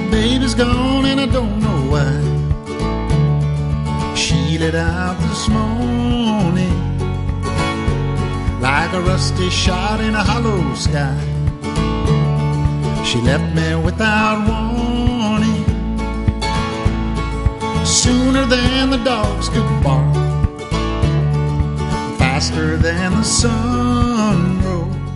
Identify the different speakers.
Speaker 1: Baby's gone and I don't know why. She lit out this morning like a rusty shot in a hollow sky. She left me without warning, sooner than the dogs could bark, faster than the sun rose.